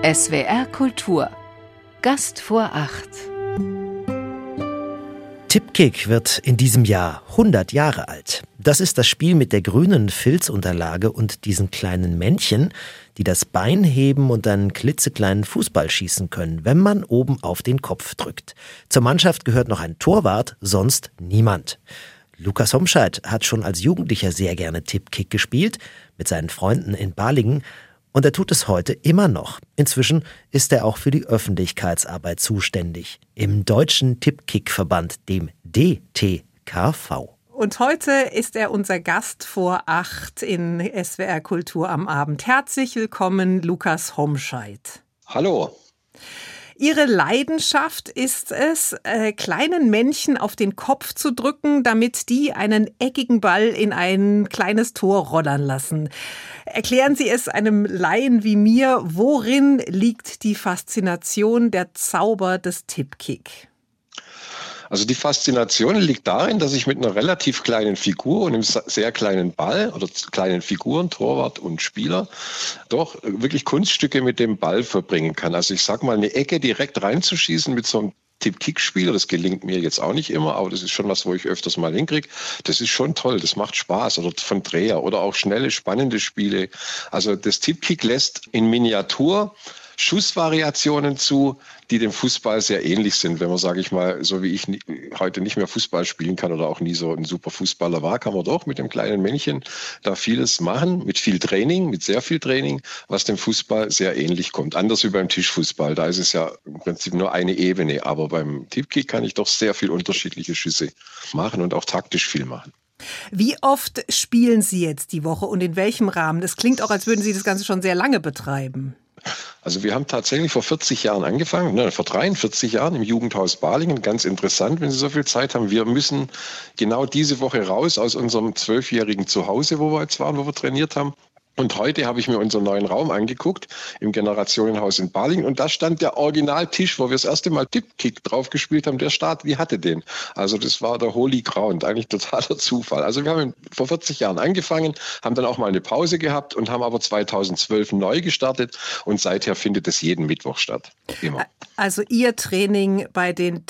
SWR Kultur. Gast vor 8. Tipkick wird in diesem Jahr 100 Jahre alt. Das ist das Spiel mit der grünen Filzunterlage und diesen kleinen Männchen, die das Bein heben und einen klitzekleinen Fußball schießen können, wenn man oben auf den Kopf drückt. Zur Mannschaft gehört noch ein Torwart, sonst niemand. Lukas Homscheid hat schon als Jugendlicher sehr gerne Tipkick gespielt, mit seinen Freunden in Balingen. Und er tut es heute immer noch. Inzwischen ist er auch für die Öffentlichkeitsarbeit zuständig. Im Deutschen Tipkick-Verband, dem DTKV. Und heute ist er unser Gast vor 8 in SWR Kultur am Abend. Herzlich willkommen, Lukas Homscheid. Hallo. Ihre Leidenschaft ist es, kleinen Männchen auf den Kopf zu drücken, damit die einen eckigen Ball in ein kleines Tor rollern lassen. Erklären Sie es einem Laien wie mir, worin liegt die Faszination, der Zauber des Tipkick? Also die Faszination liegt darin, dass ich mit einer relativ kleinen Figur und einem sehr kleinen Ball oder kleinen Figuren, Torwart und Spieler, doch wirklich Kunststücke mit dem Ball verbringen kann. Also ich sag mal, eine Ecke direkt reinzuschießen mit so einem Tipp-Kick-Spieler, das gelingt mir jetzt auch nicht immer, aber das ist schon was, wo ich öfters mal hinkriege. Das ist schon toll, das macht Spaß. Oder von Dreher oder auch schnelle, spannende Spiele. Also das Tipp-Kick lässt in Miniatur Schussvariationen zu, die dem Fußball sehr ähnlich sind. Wenn man, sage ich mal, so wie ich heute nicht mehr Fußball spielen kann oder auch nie so ein super Fußballer war, kann man doch mit dem kleinen Männchen da vieles machen, mit viel Training, mit sehr viel Training, was dem Fußball sehr ähnlich kommt. Anders wie beim Tischfußball, da ist es ja im Prinzip nur eine Ebene, aber beim Tipkick kann ich doch sehr viel unterschiedliche Schüsse machen und auch taktisch viel machen. Wie oft spielen Sie jetzt die Woche und in welchem Rahmen? Das klingt auch, als würden Sie das Ganze schon sehr lange betreiben. Also wir haben tatsächlich vor 40 Jahren angefangen, vor 43 Jahren im Jugendhaus Balingen. Ganz interessant, wenn Sie so viel Zeit haben. Wir müssen genau diese Woche raus aus unserem 12-jährigen Zuhause, wo wir jetzt waren, wo wir trainiert haben. Und heute habe ich mir unseren neuen Raum angeguckt, im Generationenhaus in Balingen. Und da stand der Originaltisch, wo wir das erste Mal Tipkick drauf gespielt haben. Der Staat, wie hatte den? Also das war der Holy Ground, eigentlich totaler Zufall. Also wir haben vor 40 Jahren angefangen, haben dann auch mal eine Pause gehabt und haben aber 2012 neu gestartet. Und seither findet es jeden Mittwoch statt. Immer. Also Ihr Training bei den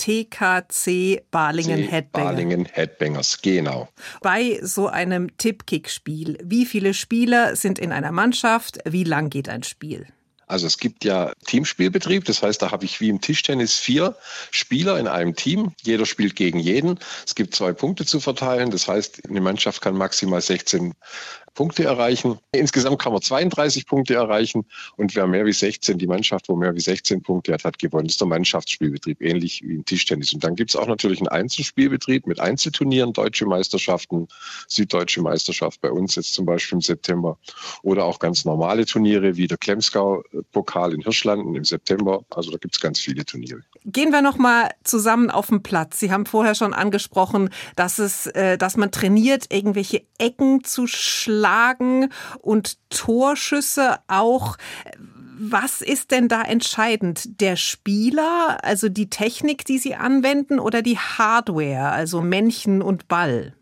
TKC Balingen Headbangers. Balingen Headbangers, genau. Bei so einem Tipkick-Spiel, wie viele Spieler sind in einer Mannschaft? Wie lang geht ein Spiel? Also es gibt ja Teamspielbetrieb, das heißt, da habe ich wie im Tischtennis 4 Spieler in einem Team. Jeder spielt gegen jeden. Es gibt 2 Punkte zu verteilen, das heißt, eine Mannschaft kann maximal 16 Punkte erreichen. Insgesamt kann man 32 Punkte erreichen und wer mehr wie 16, die Mannschaft, wo mehr wie 16 Punkte hat gewonnen. Das ist der Mannschaftsspielbetrieb, ähnlich wie im Tischtennis. Und dann gibt es auch natürlich einen Einzelspielbetrieb mit Einzelturnieren, deutsche Meisterschaften, süddeutsche Meisterschaft bei uns jetzt zum Beispiel im September oder auch ganz normale Turniere wie der Klemskau-Pokal in Hirschlanden im September. Also da gibt es ganz viele Turniere. Gehen wir noch mal zusammen auf den Platz. Sie haben vorher schon angesprochen, dass man trainiert, irgendwelche Ecken zu schlagen und Torschüsse auch. Was ist denn da entscheidend? Der Spieler, also die Technik, die Sie anwenden, oder die Hardware, also Männchen und Ball?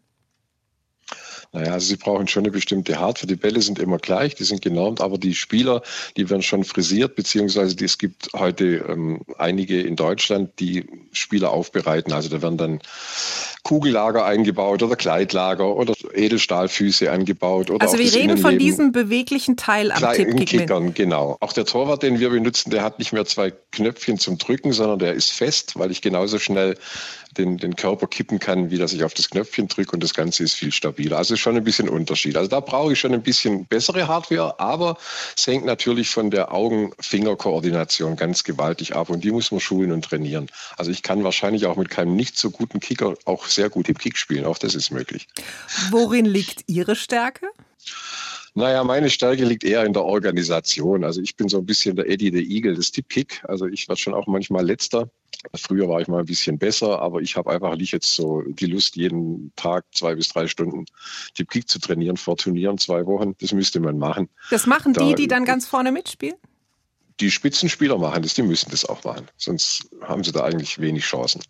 Naja, also Sie brauchen schon eine bestimmte Hardware. Die Bälle sind immer gleich, die sind genormt, aber die Spieler, die werden schon frisiert, beziehungsweise es gibt heute einige in Deutschland, die Spieler aufbereiten. Also da werden dann Kugellager eingebaut oder Kleidlager oder Edelstahlfüße angebaut. Oder also wir reden von diesem beweglichen Teil am Tipkick. Kickern, genau. Auch der Torwart, den wir benutzen, der hat nicht mehr 2 Knöpfchen zum Drücken, sondern der ist fest, weil ich genauso schnell den Körper kippen kann, wie dass ich auf das Knöpfchen drücke und das Ganze ist viel stabiler. Also ist schon ein bisschen Unterschied. Also da brauche ich schon ein bisschen bessere Hardware, aber es hängt natürlich von der Augen-Finger-Koordination ganz gewaltig ab und die muss man schulen und trainieren. Also ich kann wahrscheinlich auch mit keinem nicht so guten Kicker auch sehr gut im Kick spielen, auch das ist möglich. Worin liegt Ihre Stärke? Naja, meine Stärke liegt eher in der Organisation. Also ich bin so ein bisschen der Eddie the Eagle des Tipkick. Also ich werde schon auch manchmal Letzter. Früher war ich mal ein bisschen besser, aber ich habe einfach nicht jetzt so die Lust, jeden Tag 2 bis 3 Stunden Tipkick zu trainieren vor Turnieren, 2 Wochen. Das müsste man machen. Das machen die dann ganz vorne mitspielen? Die Spitzenspieler machen das, die müssen das auch machen. Sonst haben sie da eigentlich wenig Chancen.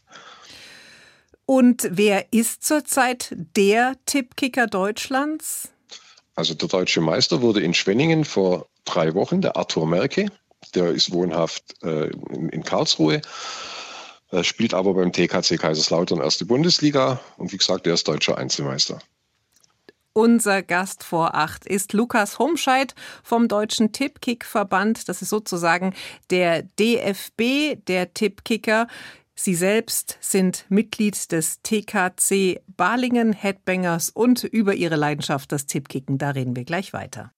Und wer ist zurzeit der Tippkicker Deutschlands? Also der deutsche Meister wurde in Schwenningen vor 3 Wochen, der Arthur Merke. Der ist wohnhaft in Karlsruhe, spielt aber beim TKC Kaiserslautern erste Bundesliga. Und wie gesagt, der ist deutscher Einzelmeister. Unser Gast vor 8 ist Lukas Homscheid vom Deutschen Tippkick-Verband. Das ist sozusagen der DFB der Tippkicker. Sie selbst sind Mitglied des TKC Balingen Headbangers und über ihre Leidenschaft, das Tippkicken, da reden wir gleich weiter.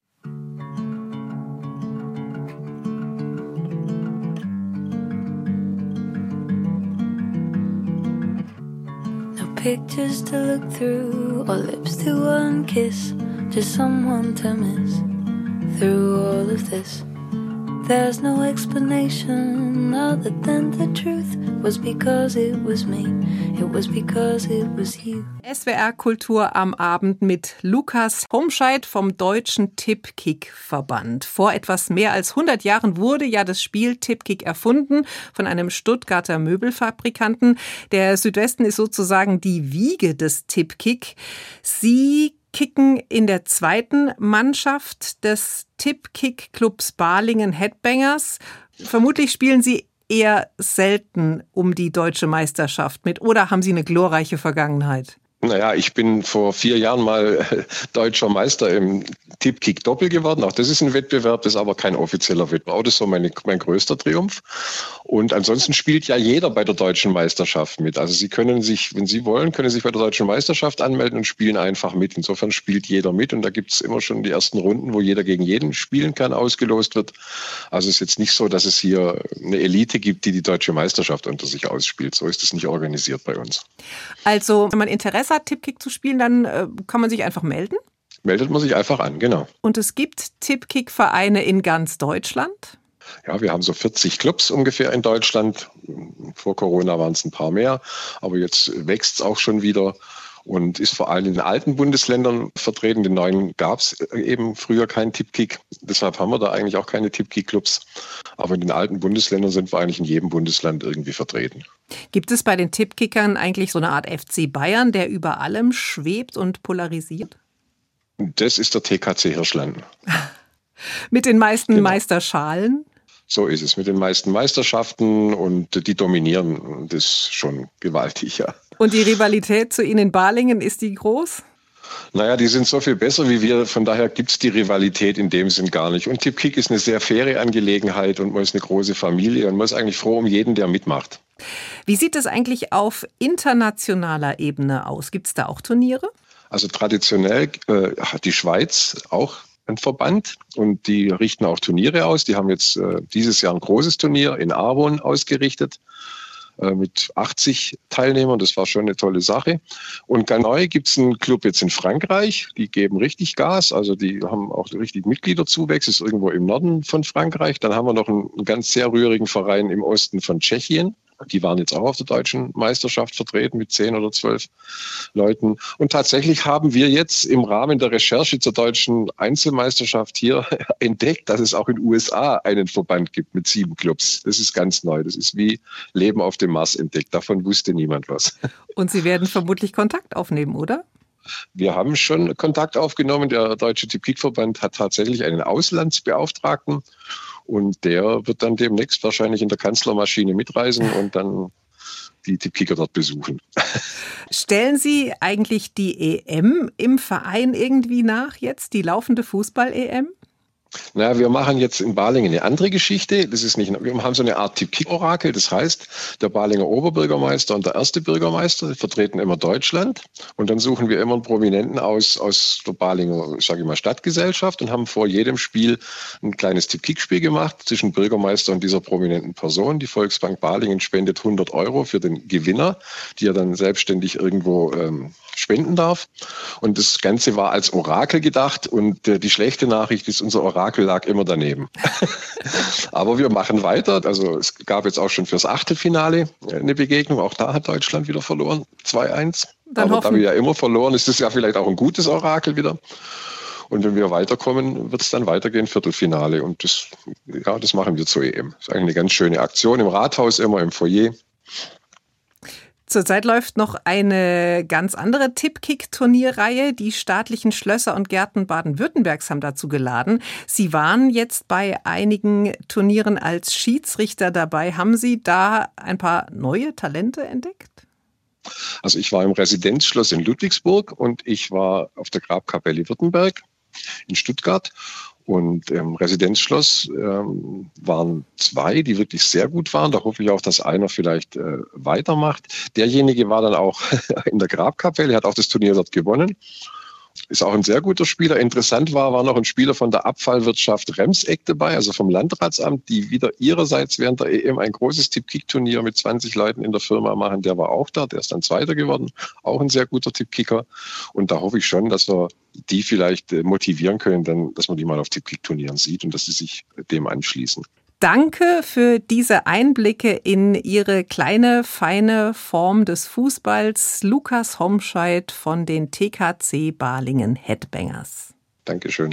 Pictures to look through, or lips to one kiss, just someone to miss. Through all of this, there's no explanation other than the truth. Was because it was me, it was because it was you. SWR Kultur am Abend mit Lukas Homscheid vom Deutschen Tippkick-Verband. Vor etwas mehr als 100 Jahren wurde ja das Spiel Tippkick erfunden von einem Stuttgarter Möbelfabrikanten. Der Südwesten ist sozusagen die Wiege des Tippkick. Sie kicken in der zweiten Mannschaft des Tippkick-Clubs Balingen Headbangers. Vermutlich spielen Sie eher selten um die deutsche Meisterschaft mit, oder haben Sie eine glorreiche Vergangenheit? Naja, ich bin vor 4 Jahren mal deutscher Meister im Tippkick-Doppel geworden. Auch das ist ein Wettbewerb, das ist aber kein offizieller Wettbewerb. Das ist so mein größter Triumph. Und ansonsten spielt ja jeder bei der deutschen Meisterschaft mit. Also Sie können sich, wenn Sie wollen, können sich bei der deutschen Meisterschaft anmelden und spielen einfach mit. Insofern spielt jeder mit. Und da gibt es immer schon die ersten Runden, wo jeder gegen jeden spielen kann, ausgelost wird. Also es ist jetzt nicht so, dass es hier eine Elite gibt, die deutsche Meisterschaft unter sich ausspielt. So ist es nicht organisiert bei uns. Also, wenn man Interesse hat, Tippkick zu spielen, dann kann man sich einfach melden? Meldet man sich einfach an, genau. Und es gibt Tippkick-Vereine in ganz Deutschland? Ja, wir haben so 40 Clubs ungefähr in Deutschland. Vor Corona waren es ein paar mehr, aber jetzt wächst es auch schon wieder und ist vor allem in den alten Bundesländern vertreten. In den neuen gab es eben früher keinen Tippkick. Deshalb haben wir da eigentlich auch keine Tippkick-Clubs. Aber in den alten Bundesländern sind wir eigentlich in jedem Bundesland irgendwie vertreten. Gibt es bei den Tippkickern eigentlich so eine Art FC Bayern, der über allem schwebt und polarisiert? Das ist der TKC Hirschlanden. Mit den meisten Genau. Meisterschalen? So ist es, mit den meisten Meisterschaften, und die dominieren das schon gewaltig, ja. Und die Rivalität zu Ihnen in Balingen, ist die groß? Naja, die sind so viel besser wie wir, von daher gibt es die Rivalität in dem Sinn gar nicht. Und Tippkick ist eine sehr faire Angelegenheit und man ist eine große Familie und man ist eigentlich froh um jeden, der mitmacht. Wie sieht es eigentlich auf internationaler Ebene aus? Gibt es da auch Turniere? Also traditionell hat die Schweiz auch einen Verband und die richten auch Turniere aus. Die haben jetzt dieses Jahr ein großes Turnier in Arvon ausgerichtet mit 80 Teilnehmern. Das war schon eine tolle Sache. Und ganz neu gibt es einen Club jetzt in Frankreich. Die geben richtig Gas. Also die haben auch richtig Mitgliederzuwächse. Das ist irgendwo im Norden von Frankreich. Dann haben wir noch einen ganz sehr rührigen Verein im Osten von Tschechien. Die waren jetzt auch auf der deutschen Meisterschaft vertreten mit 10 oder 12 Leuten. Und tatsächlich haben wir jetzt im Rahmen der Recherche zur deutschen Einzelmeisterschaft hier entdeckt, dass es auch in den USA einen Verband gibt mit 7 Clubs. Das ist ganz neu. Das ist wie Leben auf dem Mars entdeckt. Davon wusste niemand was. Und Sie werden vermutlich Kontakt aufnehmen, oder? Wir haben schon Kontakt aufgenommen. Der Deutsche Tippkick-Verband hat tatsächlich einen Auslandsbeauftragten. Und der wird dann demnächst wahrscheinlich in der Kanzlermaschine mitreisen und dann die Tippkicker dort besuchen. Stellen Sie eigentlich die EM im Verein irgendwie nach jetzt, die laufende Fußball-EM? Naja, wir machen jetzt in Balingen eine andere Geschichte. Das ist nicht, wir haben so eine Art Tippkick-Orakel. Das heißt, der Balinger Oberbürgermeister und der erste Bürgermeister vertreten immer Deutschland. Und dann suchen wir immer einen Prominenten aus der Balinger, sage ich mal, Stadtgesellschaft und haben vor jedem Spiel ein kleines Tippkick-Spiel gemacht zwischen Bürgermeister und dieser prominenten Person. Die Volksbank Balingen spendet 100 € für den Gewinner, die er dann selbstständig irgendwo spenden darf. Und das Ganze war als Orakel gedacht und die schlechte Nachricht ist, unser Orakel lag immer daneben. Aber wir machen weiter. Also es gab jetzt auch schon fürs Achtelfinale eine Begegnung. Auch da hat Deutschland wieder verloren, 2-1. Aber da wir ja immer verloren, ist es ja vielleicht auch ein gutes Orakel wieder. Und wenn wir weiterkommen, wird es dann weitergehen, Viertelfinale. Und das machen wir zur EM. Das ist eigentlich eine ganz schöne Aktion im Rathaus, immer im Foyer. Zurzeit läuft noch eine ganz andere Tippkick-Turnierreihe. Die staatlichen Schlösser und Gärten Baden-Württembergs haben dazu geladen. Sie waren jetzt bei einigen Turnieren als Schiedsrichter dabei. Haben Sie da ein paar neue Talente entdeckt? Also ich war im Residenzschloss in Ludwigsburg und ich war auf der Grabkapelle Württemberg in Stuttgart. Und im Residenzschloss waren 2, die wirklich sehr gut waren. Da hoffe ich auch, dass einer vielleicht weitermacht. Derjenige war dann auch in der Grabkapelle, hat auch das Turnier dort gewonnen. Ist auch ein sehr guter Spieler. Interessant war noch ein Spieler von der Abfallwirtschaft Remseck dabei, also vom Landratsamt, die wieder ihrerseits während der EM ein großes Tippkick-Turnier mit 20 Leuten in der Firma machen. Der war auch da, der ist dann Zweiter geworden. Auch ein sehr guter Tippkicker. Und da hoffe ich schon, dass wir die vielleicht motivieren können, dann, dass man die mal auf Tippkick-Turnieren sieht und dass sie sich dem anschließen. Danke für diese Einblicke in Ihre kleine, feine Form des Fußballs. Lukas Homscheid von den TKC Balingen Headbangers. Dankeschön.